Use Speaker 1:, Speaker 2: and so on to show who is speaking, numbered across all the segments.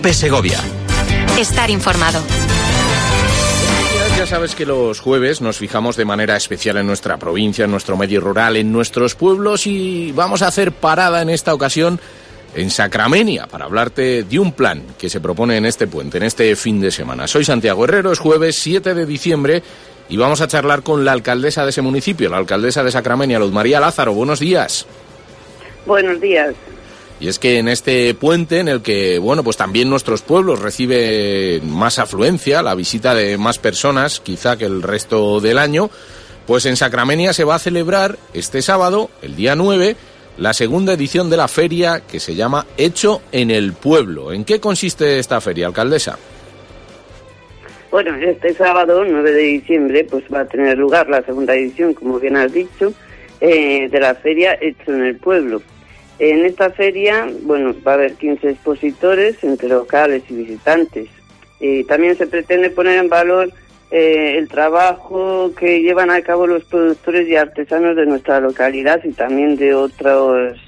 Speaker 1: COPE Segovia.
Speaker 2: Estar informado.
Speaker 3: Ya sabes que los jueves nos fijamos de manera especial en nuestra provincia, en nuestro medio rural, en nuestros pueblos, y vamos a hacer parada en esta ocasión en Sacramenia para hablarte de un plan que se propone en este puente, en este fin de semana. Soy Santiago Herrero, es jueves 7 de diciembre y vamos a charlar con la alcaldesa de ese municipio, la alcaldesa de Sacramenia, Luz María Lázaro. Buenos días.
Speaker 4: Buenos días.
Speaker 3: Y es que en este puente en el que, bueno, pues también nuestros pueblos reciben más afluencia, la visita de más personas, quizá que el resto del año, pues en Sacramenia se va a celebrar este sábado, el día 9, la segunda edición de la feria que se llama Hecho en el Pueblo. ¿En qué consiste esta feria, alcaldesa?
Speaker 4: Bueno, este sábado, 9 de diciembre, pues va a tener lugar la segunda edición, como bien has dicho, de la feria Hecho en el Pueblo. En esta feria, bueno, va a haber 15 expositores entre locales y visitantes. También se pretende poner en valor el trabajo que llevan a cabo los productores y artesanos de nuestra localidad y también de otras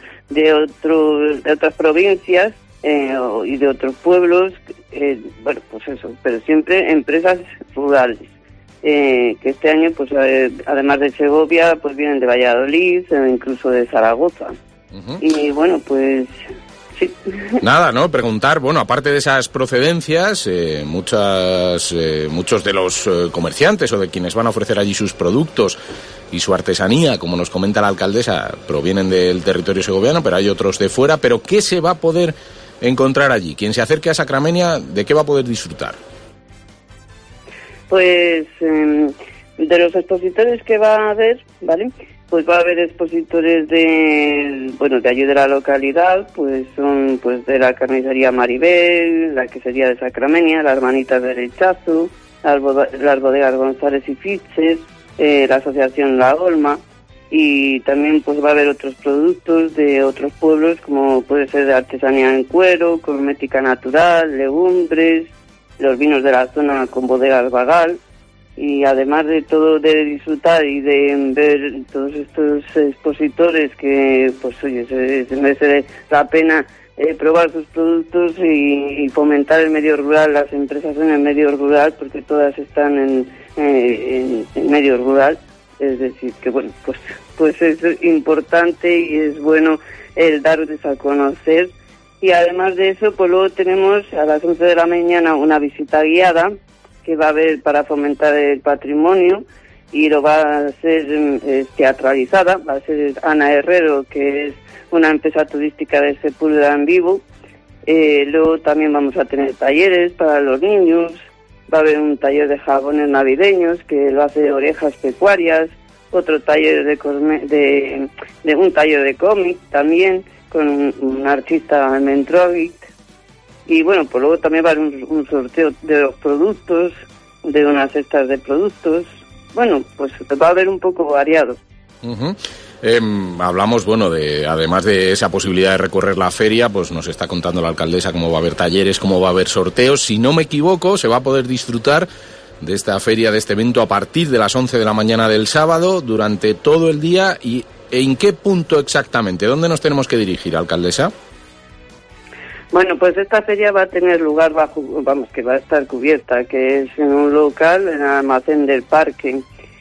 Speaker 4: provincias y de otros pueblos, bueno, pues eso, pero siempre empresas rurales. Que este año, pues además de Segovia, pues vienen de Valladolid e incluso de Zaragoza. Uh-huh. Y bueno, pues sí.
Speaker 3: Nada, ¿no? Preguntar, bueno, aparte de esas procedencias, muchos de los comerciantes o de quienes van a ofrecer allí sus productos y su artesanía, como nos comenta la alcaldesa, provienen del territorio segoviano, pero hay otros de fuera. Pero ¿qué se va a poder encontrar allí? Quien se acerque a Sacramenia, ¿de qué va a poder disfrutar?
Speaker 4: Pues de los expositores que va a haber, ¿vale? Pues va a haber expositores de allí de la localidad, pues son pues de la carnicería Maribel, la quesería de Sacramenia, las hermanitas de Rechazo, las bodegas González y Fiches, la asociación La Olma, y también pues va a haber otros productos de otros pueblos, como puede ser de artesanía en cuero, cosmética natural, legumbres, los vinos de la zona con bodegas Bagal. Y además de todo, de disfrutar y de ver todos estos expositores que, pues oye, se merece la pena probar sus productos y fomentar el medio rural, las empresas en el medio rural, porque todas están en medio rural. Es decir, que bueno, pues es importante y es bueno el darles a conocer. Y además de eso, pues luego tenemos a las 11 de la mañana una visita guiada que va a haber para fomentar el patrimonio y lo va a ser teatralizada. Va a ser Ana Herrero, que es una empresa turística de Sepúlveda en Vivo. Luego también vamos a tener talleres para los niños. Va a haber un taller de jabones navideños que lo hace Orejas Pecuarias, otro taller de un taller de cómic también con un artista Mentrovic. Y bueno, pues luego también va a haber un sorteo de los productos, de unas cestas de productos. Bueno, pues va a haber un poco variado.
Speaker 3: Uh-huh. Hablamos, bueno, además de esa posibilidad de recorrer la feria, pues nos está contando la alcaldesa cómo va a haber talleres, cómo va a haber sorteos. Si no me equivoco, se va a poder disfrutar de esta feria, de este evento, a partir de las 11 de la mañana del sábado, durante todo el día. ¿Y en qué punto exactamente? ¿Dónde nos tenemos que dirigir, alcaldesa?
Speaker 4: Bueno, pues esta feria va a tener lugar que va a estar cubierta, que es en un local, en el almacén del parque,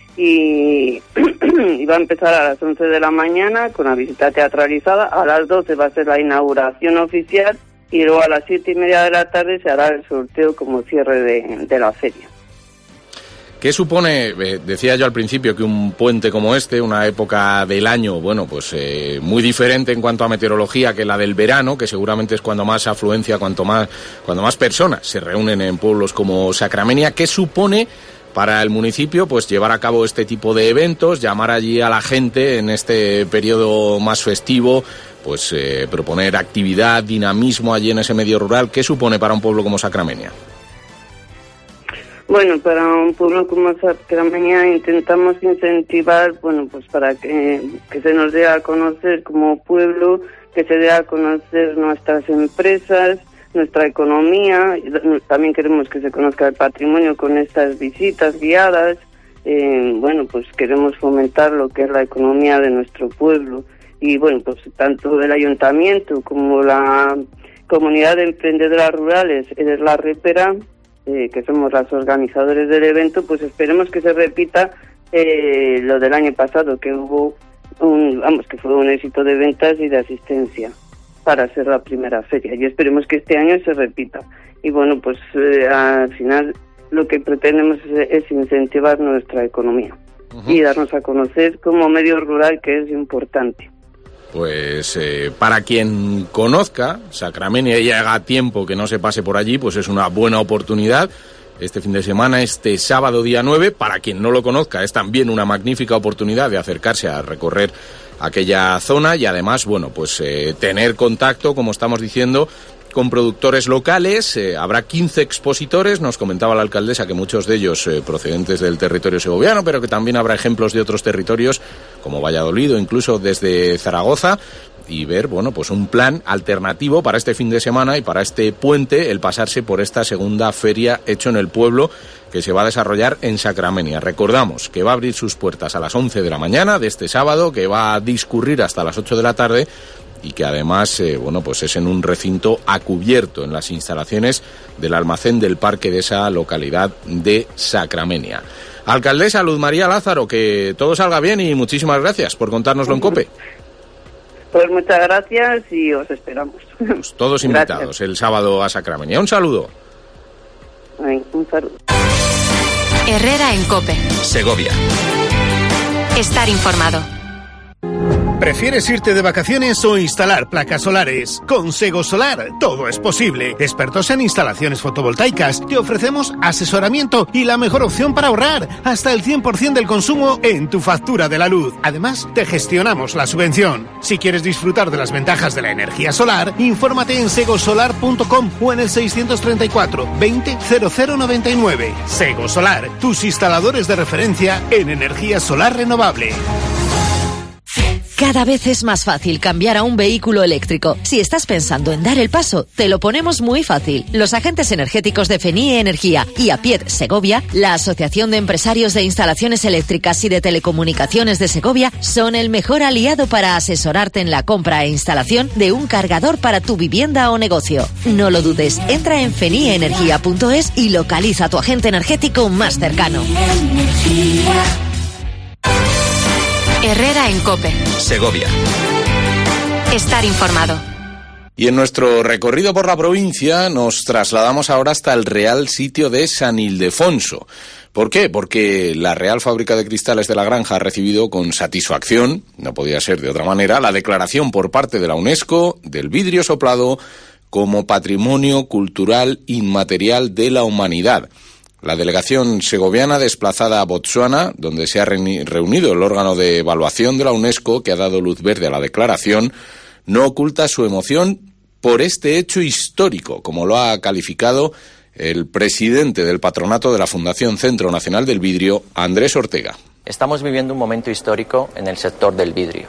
Speaker 4: y va a empezar a las 11 de la mañana con la visita teatralizada. A las 12 va a ser la inauguración oficial y luego a las 7:30 de la tarde se hará el sorteo como cierre de la feria.
Speaker 3: ¿Qué supone, decía yo al principio, que un puente como este, una época del año, bueno, pues muy diferente en cuanto a meteorología que la del verano, que seguramente es cuando más afluencia, cuando más personas se reúnen en pueblos como Sacramenia? ¿Qué supone para el municipio pues llevar a cabo este tipo de eventos, llamar allí a la gente en este periodo más festivo, pues proponer actividad, dinamismo allí en ese medio rural? ¿Qué supone para un pueblo como Sacramenia?
Speaker 4: Bueno, para un pueblo como Sacramenia intentamos incentivar, bueno, pues para que se nos dé a conocer como pueblo, que se dé a conocer nuestras empresas, nuestra economía. También queremos que se conozca el patrimonio con estas visitas guiadas. Bueno, pues queremos fomentar lo que es la economía de nuestro pueblo. Y bueno, pues tanto el ayuntamiento como Comunidad de Emprendedoras Rurales de La Repera, que somos las organizadores del evento, pues esperemos que se repita lo del año pasado, que hubo que fue un éxito de ventas y de asistencia para ser la primera feria, y esperemos que este año se repita. Y bueno, pues al final lo que pretendemos es incentivar nuestra economía y darnos a conocer como medio rural, que es importante.
Speaker 3: Pues para quien conozca Sacramenia y haga tiempo que no se pase por allí, pues es una buena oportunidad. Este fin de semana, este sábado día 9, para quien no lo conozca, es también una magnífica oportunidad de acercarse a recorrer aquella zona y además, bueno, pues tener contacto, como estamos diciendo, con productores locales. Habrá 15 expositores, nos comentaba la alcaldesa que muchos de ellos procedentes del territorio segoviano, pero que también habrá ejemplos de otros territorios como Valladolid o incluso desde Zaragoza, y ver, bueno, pues un plan alternativo para este fin de semana y para este puente, el pasarse por esta segunda feria Hecho en el Pueblo, que se va a desarrollar en Sacramenia. Recordamos que va a abrir sus puertas a las 11 de la mañana de este sábado, que va a discurrir hasta las 8 de la tarde y que además, bueno, pues es en un recinto a cubierto en las instalaciones del almacén del parque de esa localidad de Sacramenia. Alcaldesa Luz María Lázaro, que todo salga bien y muchísimas gracias por contárnoslo en COPE.
Speaker 4: Pues muchas gracias y os esperamos.
Speaker 3: Pues todos invitados gracias. El sábado a Sacramenia. Un saludo.
Speaker 4: Un saludo.
Speaker 2: Herrera en COPE.
Speaker 3: Segovia.
Speaker 2: Estar informado.
Speaker 1: ¿Prefieres irte de vacaciones o instalar placas solares? Con Sego Solar todo es posible. Expertos en instalaciones fotovoltaicas, te ofrecemos asesoramiento y la mejor opción para ahorrar, hasta el 100% del consumo en tu factura de la luz. Además, te gestionamos la subvención. Si quieres disfrutar de las ventajas de la energía solar, infórmate en segosolar.com o en el 634 20 0099. Sego Solar, tus instaladores de referencia en energía solar renovable.
Speaker 5: Cada vez es más fácil cambiar a un vehículo eléctrico. Si estás pensando en dar el paso, te lo ponemos muy fácil. Los agentes energéticos de FENIE Energía y APIED Segovia, la Asociación de Empresarios de Instalaciones Eléctricas y de Telecomunicaciones de Segovia, son el mejor aliado para asesorarte en la compra e instalación de un cargador para tu vivienda o negocio. No lo dudes, entra en fenieenergia.es y localiza a tu agente energético más cercano.
Speaker 2: Herrera en COPE.
Speaker 3: Segovia.
Speaker 2: Estar informado.
Speaker 3: Y en nuestro recorrido por la provincia nos trasladamos ahora hasta el Real Sitio de San Ildefonso. ¿Por qué? Porque la Real Fábrica de Cristales de la Granja ha recibido con satisfacción, no podía ser de otra manera, la declaración por parte de la UNESCO del vidrio soplado como Patrimonio Cultural Inmaterial de la Humanidad. La delegación segoviana desplazada a Botsuana, donde se ha reunido el órgano de evaluación de la UNESCO que ha dado luz verde a la declaración, no oculta su emoción por este hecho histórico, como lo ha calificado el presidente del patronato de la Fundación Centro Nacional del Vidrio, Andrés Ortega.
Speaker 6: Estamos viviendo un momento histórico en el sector del vidrio,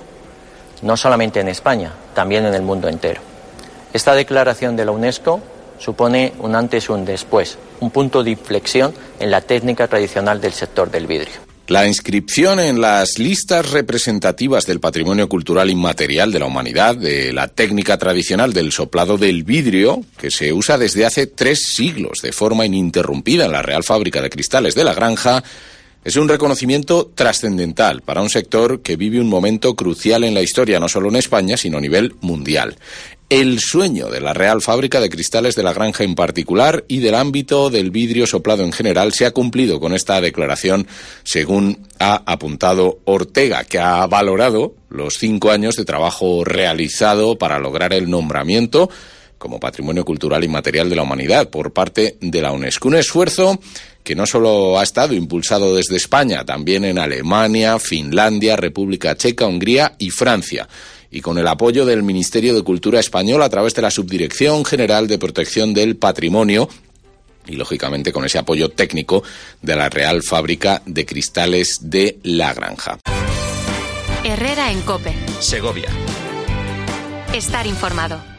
Speaker 6: no solamente en España, también en el mundo entero. Esta declaración de la UNESCO supone un antes y un después, un punto de inflexión en la técnica tradicional del sector del vidrio.
Speaker 3: La inscripción en las listas representativas del patrimonio cultural inmaterial de la humanidad de la técnica tradicional del soplado del vidrio, que se usa desde hace 3 siglos de forma ininterrumpida en la Real Fábrica de Cristales de la Granja, es un reconocimiento trascendental para un sector que vive un momento crucial en la historia, no solo en España, sino a nivel mundial. El sueño de la Real Fábrica de Cristales de la Granja en particular y del ámbito del vidrio soplado en general se ha cumplido con esta declaración, según ha apuntado Ortega, que ha valorado los 5 años de trabajo realizado para lograr el nombramiento como Patrimonio Cultural Inmaterial de la Humanidad por parte de la UNESCO. Un esfuerzo que no solo ha estado impulsado desde España, también en Alemania, Finlandia, República Checa, Hungría y Francia, y con el apoyo del Ministerio de Cultura español a través de la Subdirección General de Protección del Patrimonio y, lógicamente, con ese apoyo técnico de la Real Fábrica de Cristales de la Granja.
Speaker 2: Herrera en COPE.
Speaker 3: Segovia.
Speaker 2: Estar informado.